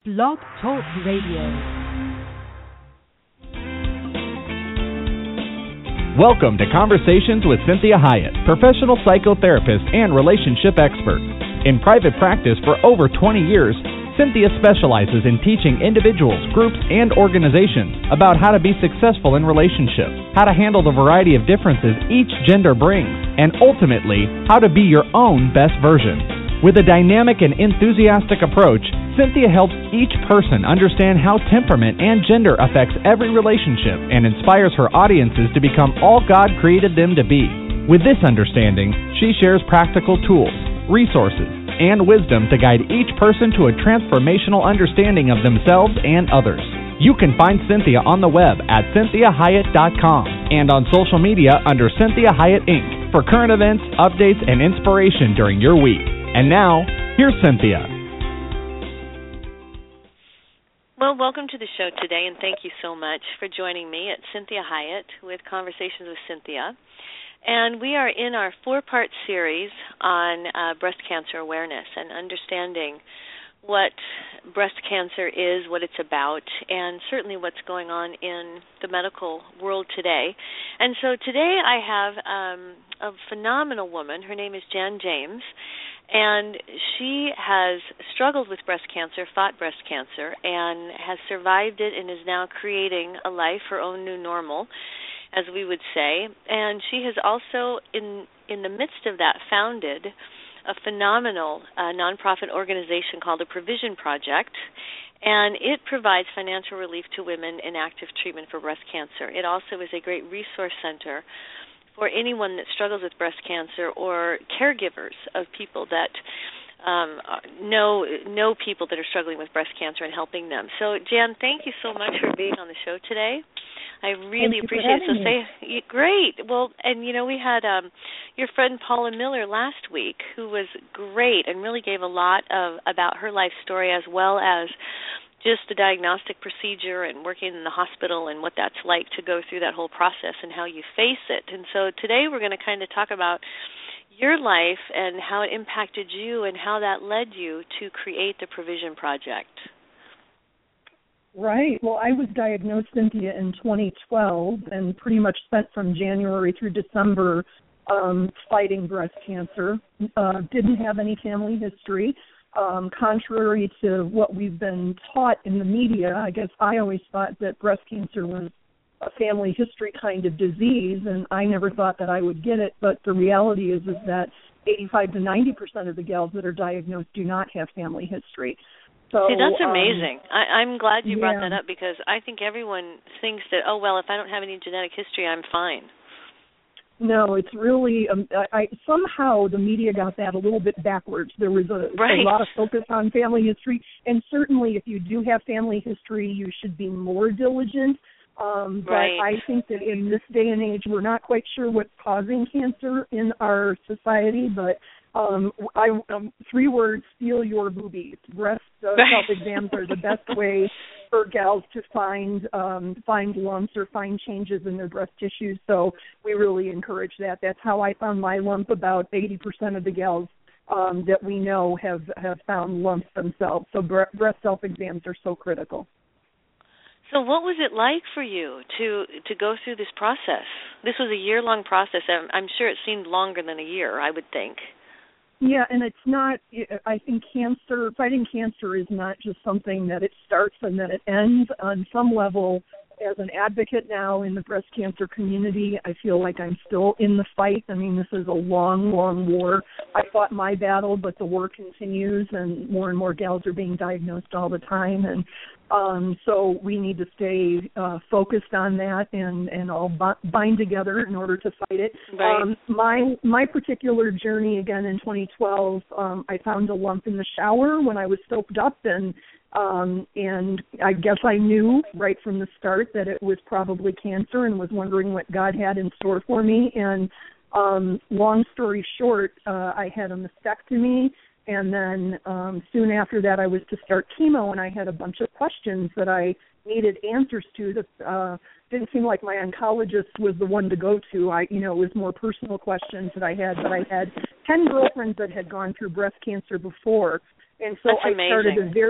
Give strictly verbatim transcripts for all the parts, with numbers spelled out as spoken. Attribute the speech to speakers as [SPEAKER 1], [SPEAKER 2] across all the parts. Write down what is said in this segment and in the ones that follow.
[SPEAKER 1] Blog Talk Radio.
[SPEAKER 2] Welcome to Conversations with Cynthia Hiett, professional psychotherapist and relationship expert. In private practice for over twenty years, Cynthia specializes in teaching individuals, groups, and organizations about how to be successful in relationships, how to handle the variety of differences each gender brings, and ultimately, how to be your own best version. With a dynamic and enthusiastic approach, Cynthia helps each person understand how temperament and gender affects every relationship and inspires her audiences to become all God created them to be. With this understanding, she shares practical tools, resources, and wisdom to guide each person to a transformational understanding of themselves and others. You can find Cynthia on the web at cynthia hiett dot com and on social media under Cynthia Hiett Incorporated for current events, updates, and inspiration during your week. And now, here's Cynthia.
[SPEAKER 3] Well, welcome to the show today, and thank you so much for joining me at Cynthia Hiett with Conversations with Cynthia. And we are in our four-part series on uh, breast cancer awareness and understanding what breast cancer is, what it's about, and certainly what's going on in the medical world today. And so today I have um, a phenomenal woman. Her name is Jan James, and she has struggled with breast cancer, fought breast cancer, and has survived it and is now creating a life, her own new normal, as we would say. And she has also, in in the midst of that, founded a phenomenal uh, nonprofit organization called the Provision Project, and it provides financial relief to women in active treatment for breast cancer. It also is a great resource center for anyone that struggles with breast cancer or caregivers of people that um, know know people that are struggling with breast cancer and helping them. So, Jan, thank you so much for being on the show today. I really appreciate it. So say, great. Well, and you know, we had um, your friend Paula Miller last week, who was great and really gave a lot of about her life story, as well as just the diagnostic procedure and working in the hospital and what that's like to go through that whole process and how you face it. And so today we're going to kind of talk about your life and how it impacted you and how that led you to create the Provision Project.
[SPEAKER 4] Right. Well, I was diagnosed, Cynthia, in twenty twelve and pretty much spent from January through December um, fighting breast cancer. Uh, didn't have any family history. Um, contrary to what we've been taught in the media, I guess I always thought that breast cancer was a family history kind of disease, and I never thought that I would get it. But the reality is, is that eighty-five to ninety percent of the gals that are diagnosed do not have family history. So,
[SPEAKER 3] See, that's
[SPEAKER 4] um,
[SPEAKER 3] amazing. I, I'm glad you
[SPEAKER 4] yeah.
[SPEAKER 3] brought that up, because I think everyone thinks that, oh, well, if I don't have any genetic history, I'm fine.
[SPEAKER 4] No, it's really, um, I, I somehow the media got that a little bit backwards. There was a,
[SPEAKER 3] right.
[SPEAKER 4] a lot of focus on family history, and certainly if you do have family history, you should be more diligent. Um, but
[SPEAKER 3] right.
[SPEAKER 4] I think that in this day and age, we're not quite sure what's causing cancer in our society, but um, I, um, three words, feel your boobies. Breast uh,
[SPEAKER 3] right.
[SPEAKER 4] self-exams are the best way for gals to find um, find lumps or find changes in their breast tissue, so we really encourage that. That's how I found my lump. About eighty percent of the gals um, that we know have, have found lumps themselves, so bre- breast self-exams are so critical.
[SPEAKER 3] So what was it like for you to to go through this process? This was a year-long process. I'm, I'm sure it seemed longer than a year, I would think.
[SPEAKER 4] Yeah, and it's not, I think cancer, fighting cancer is not just something that it starts and then it ends. On some level, as an advocate now in the breast cancer community, I feel like I'm still in the fight. I mean, this is a long, long war. I fought my battle, but the war continues, and more and more gals are being diagnosed all the time. And um, so we need to stay uh, focused on that and, and all bind together in order to fight it.
[SPEAKER 3] Right.
[SPEAKER 4] Um, my my particular journey, again, in twenty twelve, um, I found a lump in the shower when I was soaped up, and Um, and I guess I knew right from the start that it was probably cancer and was wondering what God had in store for me. And um, long story short, uh, I had a mastectomy, and then um, soon after that I was to start chemo, and I had a bunch of questions that I needed answers to that uh, didn't seem like my oncologist was the one to go to. I, you know, it was more personal questions that I had, but I had ten girlfriends that had gone through breast cancer before. And so
[SPEAKER 3] That's
[SPEAKER 4] I started
[SPEAKER 3] amazing.
[SPEAKER 4] a very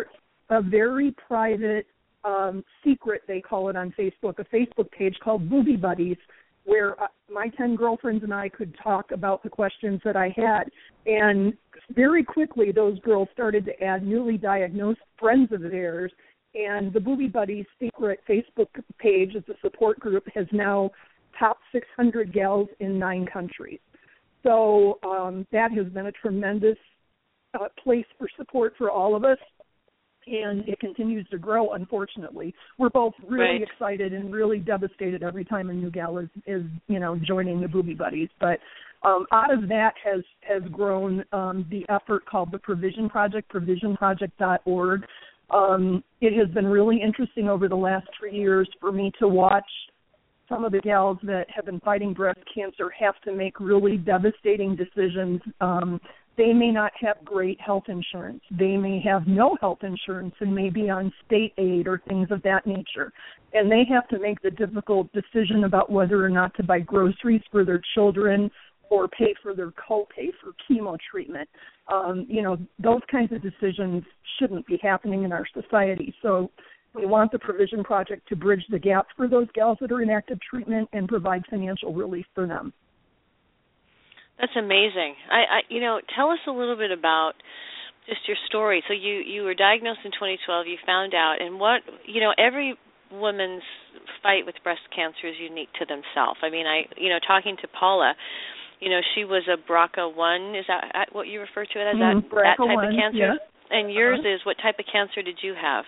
[SPEAKER 4] a very private um, secret, they call it on Facebook, a Facebook page called Booby Buddies, where uh, my ten girlfriends and I could talk about the questions that I had. And very quickly, those girls started to add newly diagnosed friends of theirs. And the Booby Buddies secret Facebook page as a support group has now topped six hundred gals in nine countries. So um, that has been a tremendous uh, place for support for all of us. And it continues to grow, unfortunately. We're both really
[SPEAKER 3] right.
[SPEAKER 4] excited and really devastated every time a new gal is, is you know, joining the Booby Buddies. But um, out of that has, has grown um, the effort called the Provision Project, provision project dot org. Um, it has been really interesting over the last three years for me to watch some of the gals that have been fighting breast cancer have to make really devastating decisions. Um, they may not have great health insurance. They may have no health insurance and may be on state aid or things of that nature. And they have to make the difficult decision about whether or not to buy groceries for their children or pay for their copay for chemo treatment. Um, you know, those kinds of decisions shouldn't be happening in our society. So we want the Provision Project to bridge the gap for those gals that are in active treatment and provide financial relief for them.
[SPEAKER 3] That's amazing. I, I, you know, tell us a little bit about just your story. So you, you were diagnosed in twenty twelve. You found out, and what, you know, every woman's fight with breast cancer is unique to themselves. I mean, I, you know, talking to Paula, you know, she was a B R C A one. Is that what you refer to it as?
[SPEAKER 4] Mm,
[SPEAKER 3] that, that type
[SPEAKER 4] one,
[SPEAKER 3] of cancer?
[SPEAKER 4] Yes.
[SPEAKER 3] And yours
[SPEAKER 4] uh-huh.
[SPEAKER 3] is, what type of cancer did you have?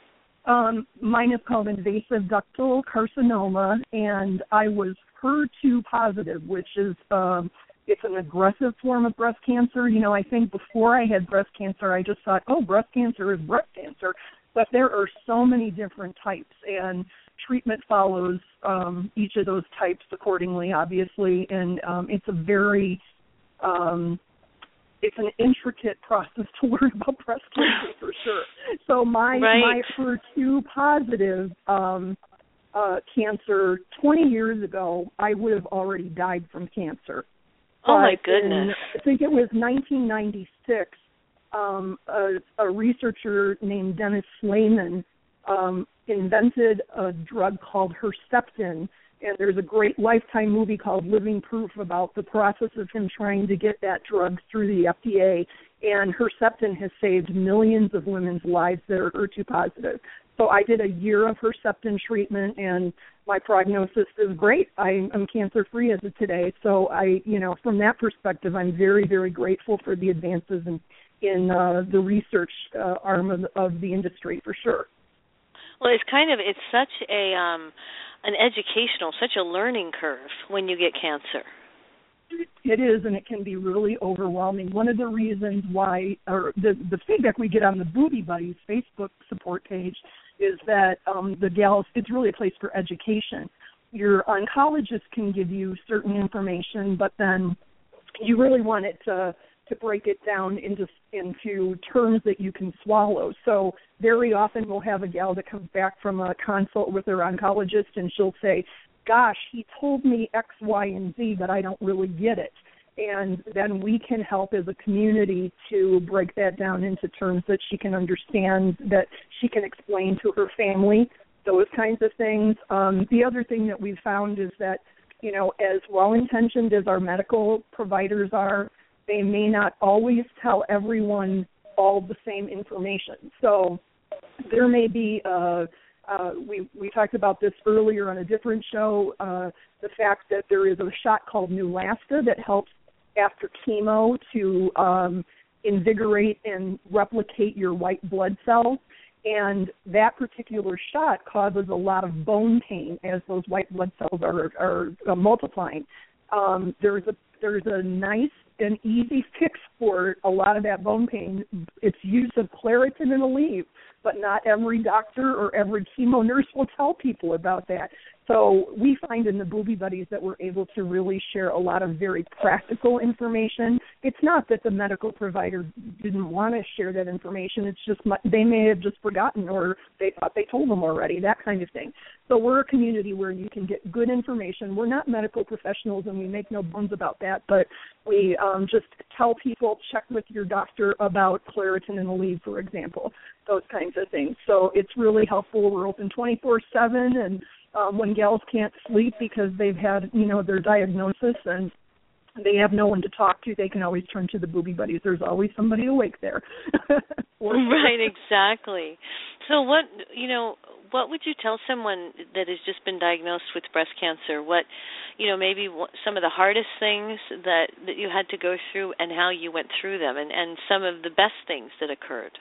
[SPEAKER 4] Um, mine is called invasive ductal carcinoma, and I was H E R two positive, which is um, it's an aggressive form of breast cancer. You know, I think before I had breast cancer, I just thought, oh, breast cancer is breast cancer. But there are so many different types, and treatment follows um, each of those types accordingly, obviously. And um, it's a very, um, it's an intricate process to learn about breast cancer for sure. So my,
[SPEAKER 3] right.
[SPEAKER 4] my H E R two positive um, uh, cancer twenty years ago, I would have already died from cancer.
[SPEAKER 3] Oh, my
[SPEAKER 4] But
[SPEAKER 3] goodness.
[SPEAKER 4] in, I think it was nineteen ninety-six, um, a, a researcher named Dennis Slayman um, invented a drug called Herceptin, and there's a great Lifetime movie called Living Proof about the process of him trying to get that drug through the F D A, and Herceptin has saved millions of women's lives that are H E R two positive. So I did a year of Herceptin treatment, and my prognosis is great. I, I'm cancer-free as of today. So I, you know, from that perspective, I'm very, very grateful for the advances in, in uh, the research uh, arm of, of the industry, for sure.
[SPEAKER 3] Well, it's kind of, it's such a, um, an educational, such a learning curve when you get cancer.
[SPEAKER 4] It is, and it can be really overwhelming. One of the reasons why, or the, the feedback we get on the Booby Buddies Facebook support page is that um, the gals, it's really a place for education. Your oncologist can give you certain information, but then you really want it to, to break it down into into terms that you can swallow. So very often we'll have a gal that comes back from a consult with her oncologist, and she'll say, gosh, he told me X, Y, and Z, but I don't really get it. And then we can help as a community to break that down into terms that she can understand, that she can explain to her family, those kinds of things. Um, the other thing that we've found is that, you know, as well-intentioned as our medical providers are, they may not always tell everyone all the same information. So there may be a Uh, we, we talked about this earlier on a different show, uh, the fact that there is a shot called Neulasta that helps after chemo to um, invigorate and replicate your white blood cells. And that particular shot causes a lot of bone pain as those white blood cells are, are uh, multiplying. Um, there's a there's a nice and easy fix for a lot of that bone pain. It's use of Claritin and Aleve, but not every doctor or every chemo nurse will tell people about that. So we find in the Booby Buddies that we're able to really share a lot of very practical information. It's not that the medical provider didn't want to share that information. It's just they may have just forgotten, or they thought they told them already, that kind of thing. So we're a community where you can get good information. We're not medical professionals, and we make no bones about that, but we um, just tell people, check with your doctor about Claritin and Aleve, for example, those kinds of things. So it's really helpful. We're open twenty-four seven, and Um, when gals can't sleep because they've had, you know, their diagnosis and they have no one to talk to, they can always turn to the Booby Buddies. There's always somebody awake there.
[SPEAKER 3] Right, exactly. So what, you know, what would you tell someone that has just been diagnosed with breast cancer? What, you know, maybe some of the hardest things that, that you had to go through and how you went through them, and, and some of the best things that occurred?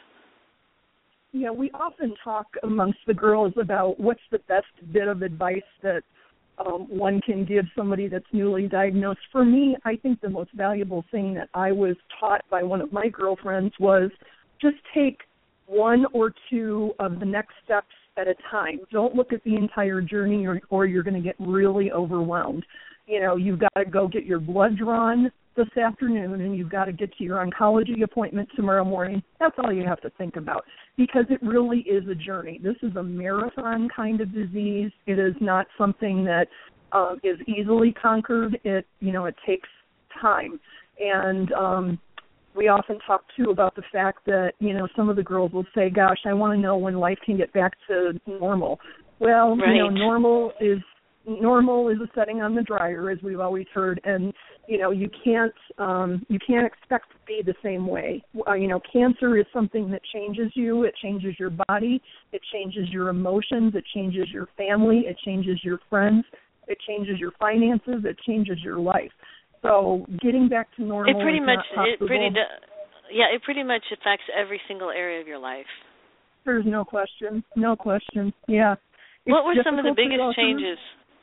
[SPEAKER 4] Yeah, we often talk amongst the girls about what's the best bit of advice that um, one can give somebody that's newly diagnosed. For me, I think the most valuable thing that I was taught by one of my girlfriends was just take one or two of the next steps at a time. Don't look at the entire journey or, or you're going to get really overwhelmed. You know, you've got to go get your blood drawn this afternoon, and you've got to get to your oncology appointment tomorrow morning. That's all you have to think about, because it really is a journey. This is a marathon kind of disease. It is not something that uh, is easily conquered. It, you know, it takes time. And um, we often talk, too, about the fact that, you know, some of the girls will say, gosh, I want to know when life can get back to normal. Well, right. you know, normal is Normal is a setting on the dryer, as we've always heard, and you know you can't um, you can't expect to be the same way. Uh, you know, cancer is something that changes you. It changes your body. It changes your emotions. It changes your family. It changes your friends. It changes your finances. It changes your life. So getting back to normal
[SPEAKER 3] it pretty
[SPEAKER 4] is
[SPEAKER 3] much
[SPEAKER 4] not possible.
[SPEAKER 3] It pretty do, yeah, it pretty much affects every single area of your life.
[SPEAKER 4] There's no question. No question. Yeah. It's
[SPEAKER 3] what were some of the biggest changes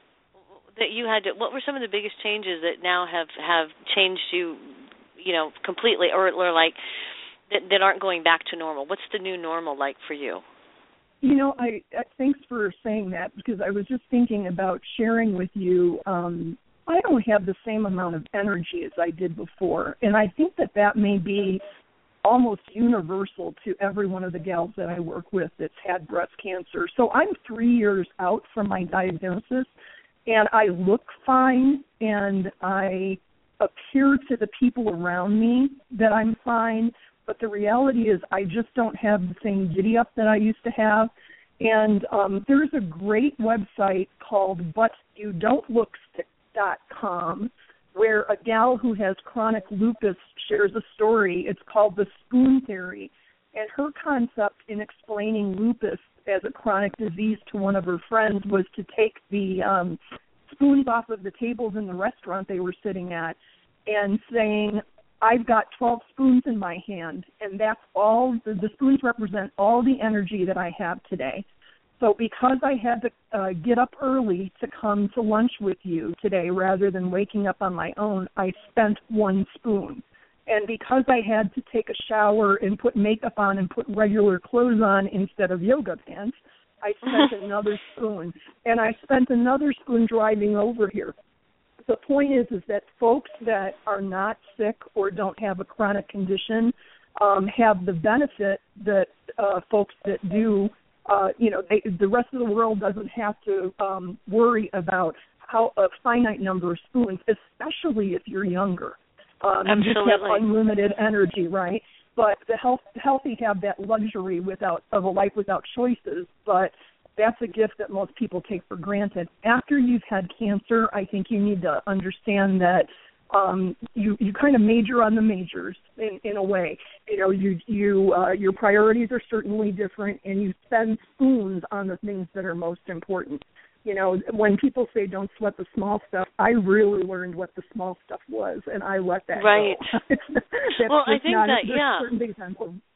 [SPEAKER 3] that you had to, what were some of the biggest changes that now have, have changed you, you know, completely, or, or like that, that aren't going back to normal? What's the new normal like for you?
[SPEAKER 4] You know, I, I thanks for saying that, because I was just thinking about sharing with you. Um, I don't have the same amount of energy as I did before, and I think that that may be almost universal to every one of the gals that I work with that's had breast cancer. So I'm three years out from my diagnosis, and I look fine, and I appear to the people around me that I'm fine, but the reality is I just don't have the same giddy-up that I used to have. And um, there's a great website called but you don't look sick dot com where a gal who has chronic lupus shares a story. It's called the Spoon Theory, and her concept in explaining lupus as a chronic disease to one of her friends was to take the um, spoons off of the tables in the restaurant they were sitting at and saying, I've got twelve spoons in my hand, and that's all, the, the spoons represent all the energy that I have today. So because I had to uh, get up early to come to lunch with you today rather than waking up on my own, I spent one spoon. And because I had to take a shower and put makeup on and put regular clothes on instead of yoga pants, I spent another spoon. And I spent another spoon driving over here. The point is, is that folks that are not sick or don't have a chronic condition um, have the benefit that uh, folks that do, uh, you know, they, the rest of the world doesn't have to um, worry about how a finite number of spoons, especially if you're younger. Um,
[SPEAKER 3] Absolutely.
[SPEAKER 4] You just have unlimited energy, right? But the health, healthy have that luxury without of a life without choices, but that's a gift that most people take for granted. After you've had cancer, I think you need to understand that um, you, you kind of major on the majors in, in a way. You know, you you uh, your priorities are certainly different, and you spend spoons on the things that are most important. You know, when people say don't sweat the small stuff, I really learned what the small stuff was, and I let that
[SPEAKER 3] right.
[SPEAKER 4] go.
[SPEAKER 3] Well, I think
[SPEAKER 4] not,
[SPEAKER 3] that, yeah.
[SPEAKER 4] certain things I'm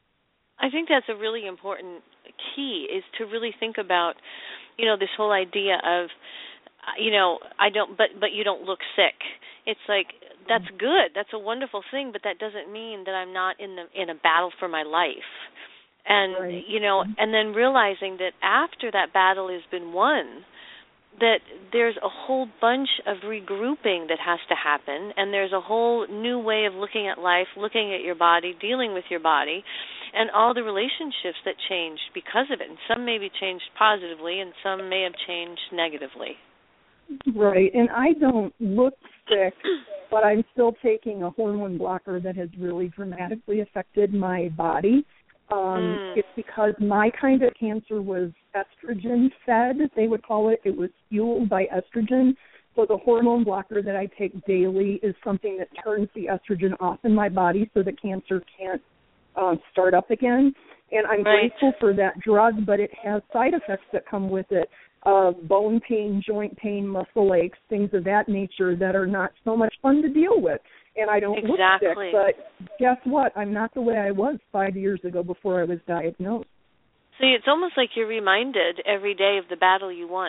[SPEAKER 3] I think that's a really important key, is to really think about, you know, this whole idea of, you know, I don't, but but you don't look sick. It's like, that's good, that's a wonderful thing, but that doesn't mean that I'm not in the in a battle for my life. And, right. you know, and then realizing that after that battle has been won, that there's a whole bunch of regrouping that has to happen, and there's a whole new way of looking at life, looking at your body, dealing with your body, and all the relationships that changed because of it. And some may be changed positively, and some may have changed negatively.
[SPEAKER 4] Right, and I don't look sick, but I'm still taking a hormone blocker that has really dramatically affected my body. Um, mm. It's because my kind of cancer was estrogen fed, they would call it. It was fueled by estrogen. So the hormone blocker that I take daily is something that turns the estrogen off in my body so the cancer can't uh, start up again. And I'm right. grateful for that drug, but it has side effects that come with it. Uh, bone pain, joint pain, muscle aches, things of that nature that are not so much fun to deal with. And I don't
[SPEAKER 3] exactly.
[SPEAKER 4] look sick, but guess what? I'm not the way I was five years ago before I was diagnosed.
[SPEAKER 3] See, it's almost like you're reminded every day of the battle you won.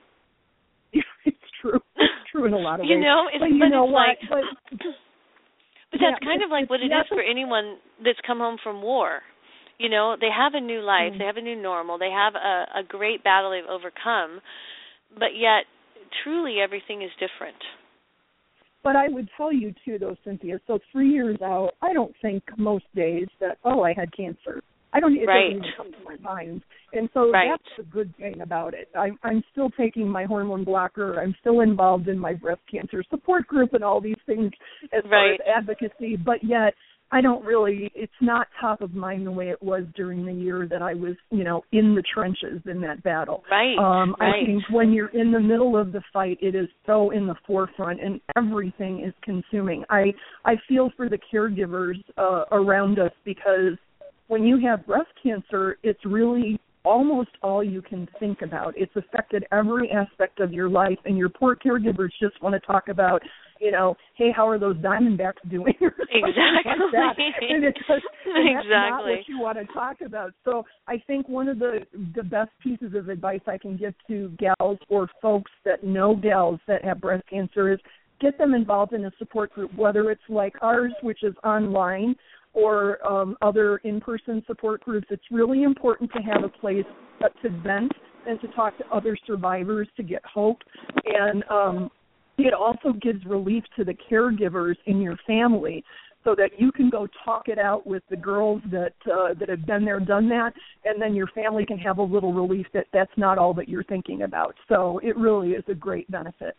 [SPEAKER 4] It's true. It's true in a lot of
[SPEAKER 3] you
[SPEAKER 4] ways.
[SPEAKER 3] know, it's,
[SPEAKER 4] but you
[SPEAKER 3] but
[SPEAKER 4] know
[SPEAKER 3] it's
[SPEAKER 4] what?
[SPEAKER 3] like,
[SPEAKER 4] but,
[SPEAKER 3] but
[SPEAKER 4] yeah,
[SPEAKER 3] that's kind of like what it
[SPEAKER 4] yeah,
[SPEAKER 3] is for anyone that's come home from war. You know, they have a new life, mm-hmm. they have a new normal, they have a, a great battle they've overcome, but yet truly everything is different.
[SPEAKER 4] But I would tell you, too, though, Cynthia, so three years out, I don't think most days that, oh, I had cancer. I don't, it
[SPEAKER 3] right.
[SPEAKER 4] doesn't even come to my mind. And so
[SPEAKER 3] right.
[SPEAKER 4] that's the good thing about it. I'm, I'm still taking my hormone blocker. I'm still involved in my breast cancer support group and all these things as
[SPEAKER 3] right.
[SPEAKER 4] far as advocacy, but yet I don't really, it's not top of mind the way it was during the year that I was, you know, in the trenches in that battle.
[SPEAKER 3] Right,
[SPEAKER 4] um,
[SPEAKER 3] right.
[SPEAKER 4] I think when you're in the middle of the fight, it is so in the forefront and everything is consuming. I, I feel for the caregivers uh, around us because when you have breast cancer, it's really almost all you can think about. It's affected every aspect of your life, and your poor caregivers just want to talk about, you know, hey, how are those Diamondbacks doing?
[SPEAKER 3] Exactly.
[SPEAKER 4] Like that. And it's just, and that's
[SPEAKER 3] exactly.
[SPEAKER 4] not what you want to talk about. So I think one of the, the best pieces of advice I can give to gals or folks that know gals that have breast cancer is get them involved in a support group, whether it's like ours, which is online, or um, other in-person support groups. It's really important to have a place to vent and to talk to other survivors to get hope. And um, it also gives relief to the caregivers in your family so that you can go talk it out with the girls that uh, that have been there, done that, and then your family can have a little relief that that's not all that you're thinking about. So it really is a great benefit.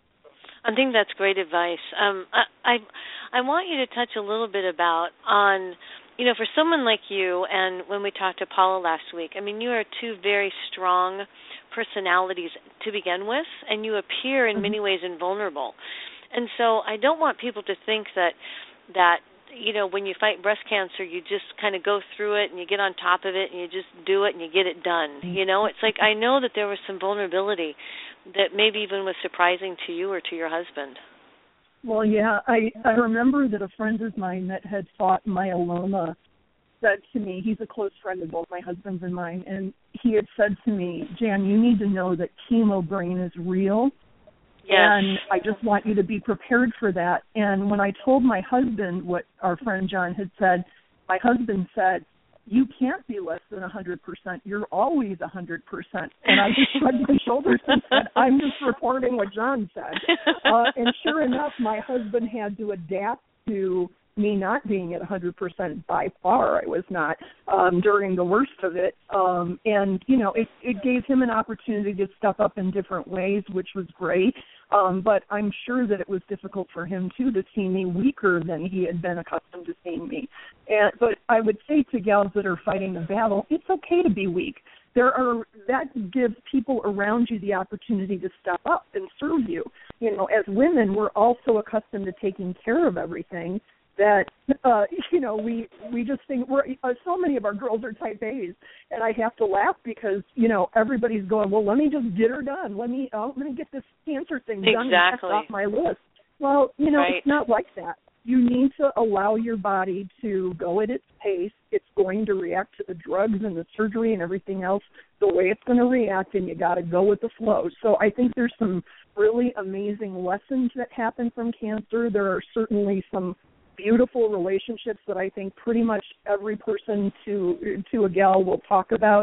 [SPEAKER 3] I think that's great advice. Um, I, I I want you to touch a little bit about on, you know, for someone like you, and when we talked to Paula last week, I mean, you are two very strong personalities to begin with, and you appear in mm-hmm. many ways invulnerable. And so I don't want people to think that that you know, when you fight breast cancer, you just kind of go through it and you get on top of it and you just do it and you get it done. You know, it's like I know that there was some vulnerability that maybe even was surprising to you or to your husband.
[SPEAKER 4] Well, yeah, I, I remember that a friend of mine that had fought myeloma said to me, he's a close friend of both my husband's and mine, and he had said to me, Jan, you need to know that chemo brain is real. Yes. And I just want you to be prepared for that. And when I told my husband what our friend John had said, my husband said, you can't be less than one hundred percent. You're always one hundred percent. And I just shrugged my shoulders and said, I'm just reporting what John said. Uh, and sure enough, my husband had to adapt to me not being at one hundred percent. By far I was not um, during the worst of it. Um, and, you know, it, it gave him an opportunity to step up in different ways, which was great. Um, but I'm sure that it was difficult for him, too, to see me weaker than he had been accustomed to seeing me. And, but I would say to gals that are fighting the battle, it's okay to be weak. There are that gives people around you the opportunity to step up and serve you. You know, as women, we're also accustomed to taking care of everything. That, uh, you know, we, we just think we're, uh, so many of our girls are type A's, and I have to laugh because, you know, everybody's going, well, let me just get her done. Let me, oh, let me get this cancer thing done
[SPEAKER 3] exactly.
[SPEAKER 4] and checked off my list. Well, you know,
[SPEAKER 3] right.
[SPEAKER 4] It's not like that. You need to allow your body to go at its pace. It's going to react to the drugs and the surgery and everything else the way it's going to react, and you got to go with the flow. So I think there's some really amazing lessons that happen from cancer. There are certainly some beautiful relationships that I think pretty much every person to to a gal will talk about.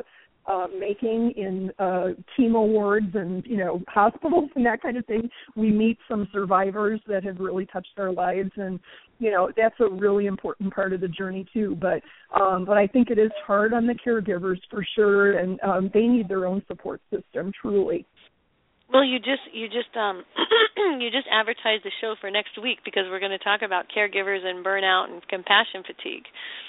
[SPEAKER 4] uh, making in uh, chemo wards and, you know, hospitals and that kind of thing. We meet some survivors that have really touched our lives, and, you know, that's a really important part of the journey too. But um, but I think it is hard on the caregivers for sure, and um, they need their own support system, truly.
[SPEAKER 3] Well, you just you just um you just advertised the show for next week, because we're going to talk about caregivers and burnout and compassion fatigue.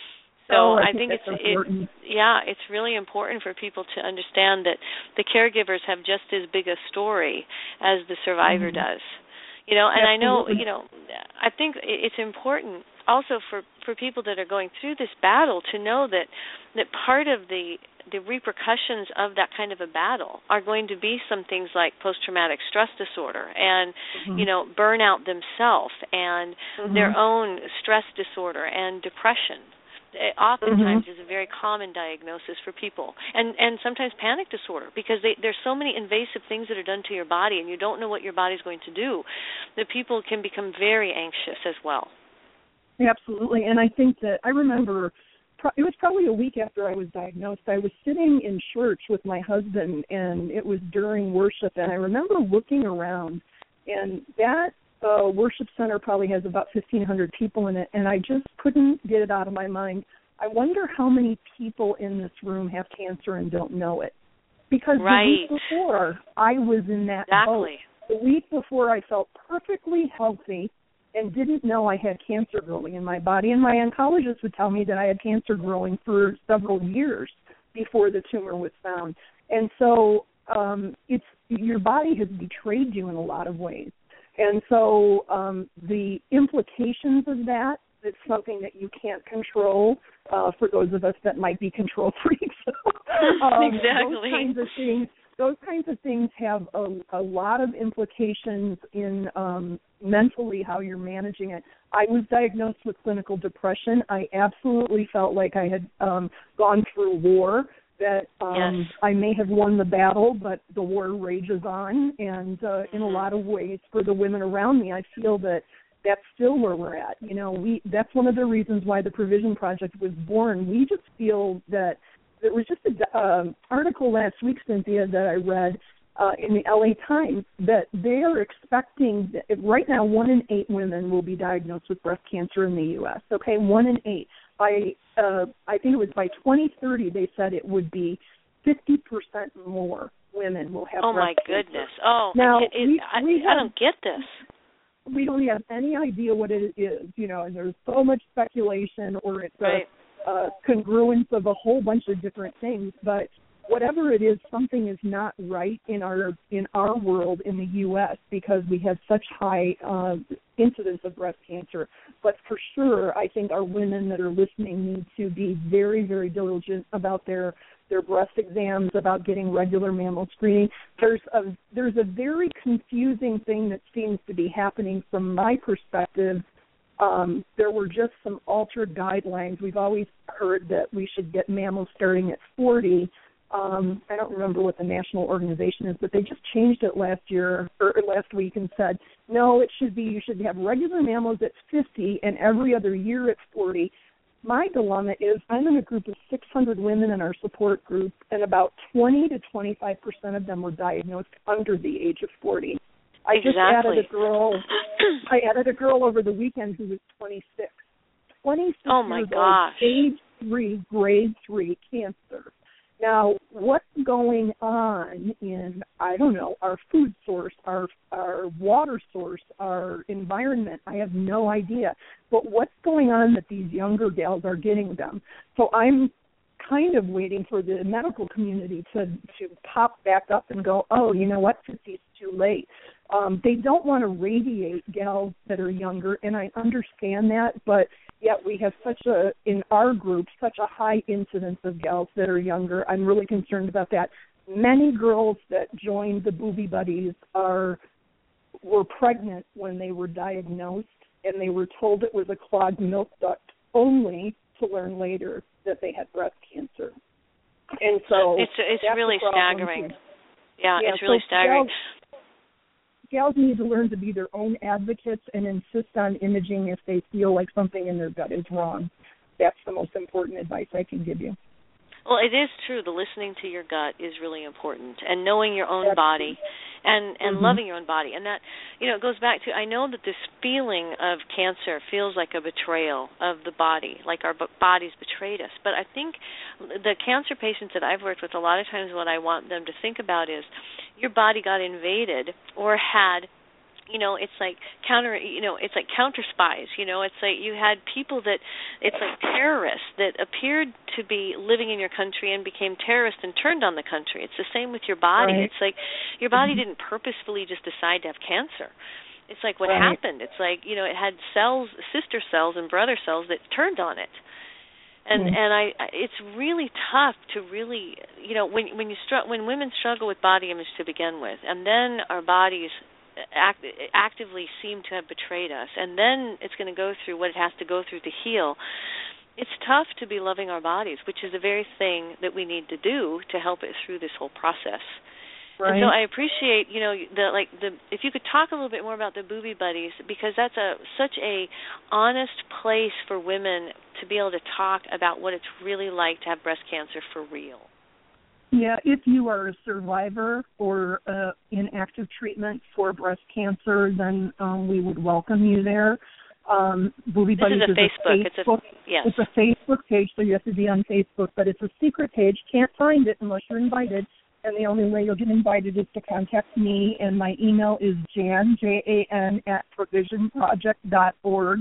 [SPEAKER 3] So
[SPEAKER 4] oh, I,
[SPEAKER 3] I think,
[SPEAKER 4] think
[SPEAKER 3] it's
[SPEAKER 4] it,
[SPEAKER 3] yeah, it's really important for people to understand that the caregivers have just as big a story as the survivor mm-hmm. does. You know, and Absolutely. I know, you know, I think it's important also for, for people that are going through this battle to know that that part of the the repercussions of that kind of a battle are going to be some things like post-traumatic stress disorder and, mm-hmm. you know, burnout themselves and mm-hmm. their own stress disorder and depression. It oftentimes mm-hmm. is a very common diagnosis for people, and and sometimes panic disorder, because they, there's so many invasive things that are done to your body, and you don't know what your body's going to do, that people can become very anxious as well.
[SPEAKER 4] Absolutely, and I think that I remember it was probably a week after I was diagnosed. I was sitting in church with my husband, and it was during worship, and I remember looking around, and that Uh, worship center probably has about fifteen hundred people in it, and I just couldn't get it out of my mind. I wonder how many people in this room have cancer and don't know it. Because
[SPEAKER 3] right.
[SPEAKER 4] the week before, I was in that
[SPEAKER 3] exactly.
[SPEAKER 4] boat. The week before, I felt perfectly healthy and didn't know I had cancer growing in my body, and my oncologist would tell me that I had cancer growing for several years before the tumor was found. And so um, it's your body has betrayed you in a lot of ways. And so um, the implications of that, it's something that you can't control uh, for those of us that might be control freaks. um,
[SPEAKER 3] exactly.
[SPEAKER 4] Those kinds of things, those kinds of things have a, a lot of implications in um, mentally how you're managing it. I was diagnosed with clinical depression. I absolutely felt like I had um, gone through war. That um,
[SPEAKER 3] yes.
[SPEAKER 4] I may have won the battle, but the war rages on. And uh, in a lot of ways, for the women around me, I feel that that's still where we're at. You know, we that's one of the reasons why the Provision Project was born. We just feel that there was just an uh, article last week, Cynthia, that I read uh, in the L A Times that they are expecting that right now one in eight women will be diagnosed with breast cancer in the U S. Okay, one in eight. By, uh, I think it was by twenty thirty, they said it would be fifty percent more women will have
[SPEAKER 3] oh
[SPEAKER 4] breast
[SPEAKER 3] my
[SPEAKER 4] cancer.
[SPEAKER 3] goodness. Oh,
[SPEAKER 4] now,
[SPEAKER 3] it, it,
[SPEAKER 4] we,
[SPEAKER 3] I,
[SPEAKER 4] we have,
[SPEAKER 3] I don't get this.
[SPEAKER 4] We don't have any idea what it is, you know, and there's so much speculation, or it's
[SPEAKER 3] right.
[SPEAKER 4] a, a congruence of a whole bunch of different things, but whatever it is, something is not right in our in our world in the U S because we have such high uh, incidence of breast cancer. But for sure, I think our women that are listening need to be very, very diligent about their their breast exams, about getting regular mammal screening. There's a there's a very confusing thing that seems to be happening from my perspective. Um, there were just some altered guidelines. We've always heard that we should get mammals starting at forty. Um, I don't remember what the national organization is, but they just changed it last year or last week and said, no, it should be, you should have regular mammals at fifty and every other year at forty. My dilemma is I'm in a group of six hundred women in our support group, and about twenty to twenty-five percent of them were diagnosed under the age of forty. I
[SPEAKER 3] exactly.
[SPEAKER 4] just added a girl, I added a girl over the weekend who was twenty-six. twenty-six
[SPEAKER 3] oh my
[SPEAKER 4] years
[SPEAKER 3] gosh.
[SPEAKER 4] old, stage three, grade three cancer. Now, what's going on in, I don't know, our food source, our our water source, our environment, I have no idea. But what's going on that these younger gals are getting them? So I'm kind of waiting for the medical community to, to pop back up and go, oh, you know what, fifty is too late. Um, they don't want to radiate gals that are younger, and I understand that, but yet we have such a, in our group, such a high incidence of gals that are younger. I'm really concerned about that. Many girls that joined the Booby Buddies are were pregnant when they were diagnosed, and they were told it was a clogged milk duct, only to learn later that they had breast cancer. And so
[SPEAKER 3] it's it's really staggering. Yeah,
[SPEAKER 4] yeah,
[SPEAKER 3] it's really
[SPEAKER 4] so
[SPEAKER 3] staggering.
[SPEAKER 4] Gals, gals need to learn to be their own advocates and insist on imaging if they feel like something in their gut is wrong. That's the most important advice I can give you.
[SPEAKER 3] Well, it is true. The listening to your gut is really important, and knowing your own
[SPEAKER 4] Absolutely.
[SPEAKER 3] body, and and
[SPEAKER 4] Mm-hmm.
[SPEAKER 3] loving your own body, and that, you know, it goes back to, I know that this feeling of cancer feels like a betrayal of the body, like our b- bodies betrayed us. But I think the cancer patients that I've worked with, a lot of times what I want them to think about is your body got invaded or had. You know, it's like counter, you know, it's like counter spies, you know, it's like you had people that, it's like terrorists that appeared to be living in your country and became terrorists and turned on the country. It's the same with your body.
[SPEAKER 4] Right.
[SPEAKER 3] It's like your body
[SPEAKER 4] Mm-hmm.
[SPEAKER 3] didn't purposefully just decide to have cancer. It's like what
[SPEAKER 4] Right.
[SPEAKER 3] happened. It's like, you know, it had cells, sister cells and brother cells that turned on it. And
[SPEAKER 4] Mm-hmm.
[SPEAKER 3] and I, it's really tough to really, you know, when when you str- when women struggle with body image to begin with, and then our bodies Act, actively seem to have betrayed us, and then it's going to go through what it has to go through to heal. It's tough to be loving our bodies, which is the very thing that we need to do to help it through this whole process.
[SPEAKER 4] Right.
[SPEAKER 3] And so I appreciate, you know, the like the if you could talk a little bit more about the Booby Buddies, because that's a such a honest place for women to be able to talk about what it's really like to have breast cancer for real.
[SPEAKER 4] Yeah, if you are a survivor or uh, in active treatment for breast cancer, then um, we would welcome you there. Um, Booby
[SPEAKER 3] This
[SPEAKER 4] Buddies
[SPEAKER 3] is a
[SPEAKER 4] is
[SPEAKER 3] Facebook.
[SPEAKER 4] a
[SPEAKER 3] It's a
[SPEAKER 4] Facebook.
[SPEAKER 3] yes.
[SPEAKER 4] It's a Facebook page, so you have to be on Facebook, but it's a secret page. Can't find it unless you're invited, and the only way you'll get invited is to contact me, and my email is jan, J A N, at provision project dot org.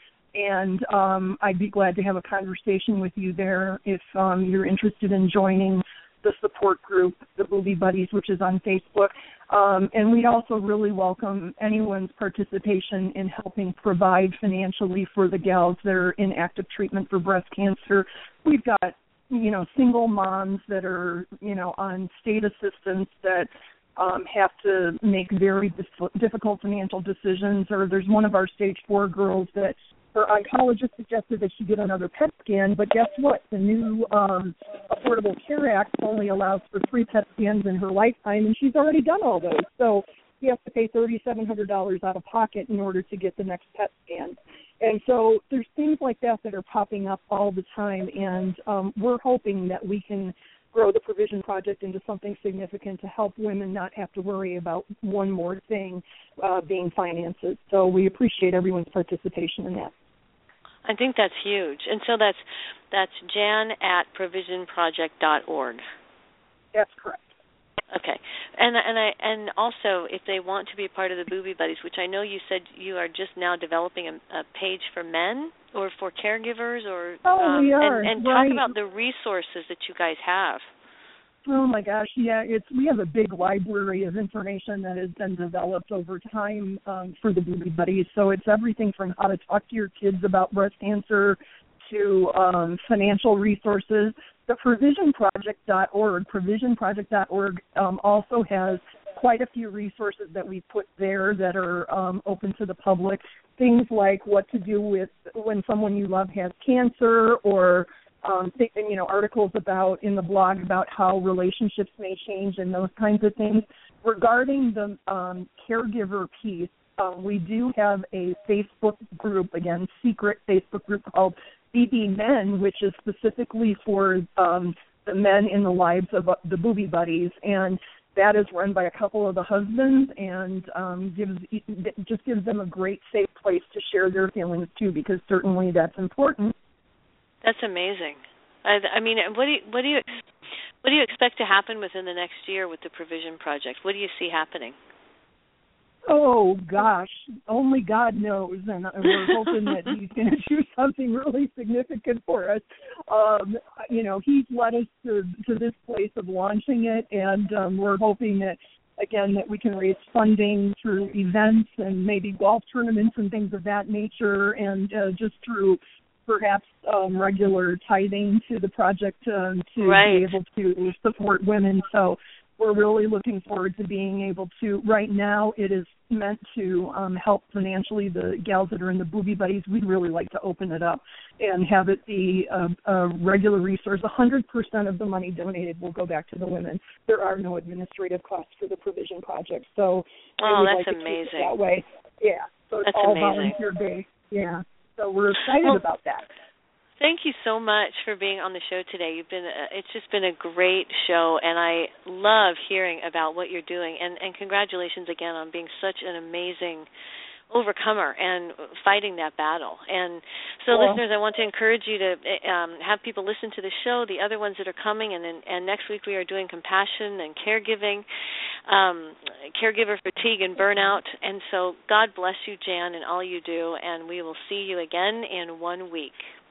[SPEAKER 4] And um, I'd be glad to have a conversation with you there if um, you're interested in joining the support group, the Booby Buddies, which is on Facebook. Um, and we also really welcome anyone's participation in helping provide financially for the gals that are in active treatment for breast cancer. We've got, you know, single moms that are, you know, on state assistance that um, have to make very dif- difficult financial decisions. Or there's one of our stage four girls that her oncologist suggested that she get another P E T scan, but guess what? The new um, Affordable Care Act only allows for three P E T scans in her lifetime, and she's already done all those. So she has to pay three thousand seven hundred dollars out of pocket in order to get the next P E T scan. And so there's things like that that are popping up all the time, and um, we're hoping that we can grow the Provision Project into something significant to help women not have to worry about one more thing uh, being finances. So we appreciate everyone's participation in that.
[SPEAKER 3] I think that's huge. And so that's that's Jan at provision project dot org.
[SPEAKER 4] That's correct.
[SPEAKER 3] Okay. And and I and also if they want to be a part of the Booby Buddies, which I know you said you are just now developing a, a page for men or for caregivers or
[SPEAKER 4] oh,
[SPEAKER 3] um,
[SPEAKER 4] we are.
[SPEAKER 3] and, and
[SPEAKER 4] right.
[SPEAKER 3] talk about the resources that you guys have.
[SPEAKER 4] Oh my gosh, yeah, it's we have a big library of information that has been developed over time um, for the Booby Buddies. So it's everything from how to talk to your kids about breast cancer to um, financial resources. The provision project dot org, provision project dot org um, also has quite a few resources that we put there that are um, open to the public. Things like what to do with when someone you love has cancer, or Um, you know, articles about in the blog about how relationships may change and those kinds of things. Regarding the um, caregiver piece, uh, we do have a Facebook group, again, secret Facebook group called B B Men, which is specifically for um, the men in the lives of uh, the Booby Buddies, and that is run by a couple of the husbands, and um, gives just gives them a great safe place to share their feelings too, because certainly that's important.
[SPEAKER 3] That's amazing. I, I mean, what do you what do you what do you expect to happen within the next year with the Provision Project? What do you see happening?
[SPEAKER 4] Oh gosh, only God knows, and we're hoping that He's going to do something really significant for us. Um, you know, He's led us to to this place of launching it, and um, we're hoping that again that we can raise funding through events and maybe golf tournaments and things of that nature, and uh, just through perhaps um, regular tithing to the project um, to
[SPEAKER 3] right.
[SPEAKER 4] be able to support women. So we're really looking forward to being able to, right now it is meant to um, help financially the gals that are in the Booby Buddies. We'd really like to open it up and have it be a, a regular resource. one hundred percent of the money donated will go back to the women. There are no administrative costs for the Provision Project. So
[SPEAKER 3] oh, that's
[SPEAKER 4] like to
[SPEAKER 3] amazing.
[SPEAKER 4] keep it that way. Yeah, so it's
[SPEAKER 3] that's
[SPEAKER 4] all
[SPEAKER 3] amazing.
[SPEAKER 4] volunteer based. Yeah. So we're excited
[SPEAKER 3] well,
[SPEAKER 4] about that.
[SPEAKER 3] Thank you so much for being on the show today. You've been uh, it's just been a great show, and I love hearing about what you're doing. And, and congratulations again on being such an amazing overcomer and fighting that battle. And so,
[SPEAKER 4] well,
[SPEAKER 3] listeners, I want to encourage you to um, have people listen to the show, the other ones that are coming, and and next week we are doing compassion and caregiving, um, caregiver fatigue and burnout. And so God bless you, Jan, and all you do, and we will see you again in one week.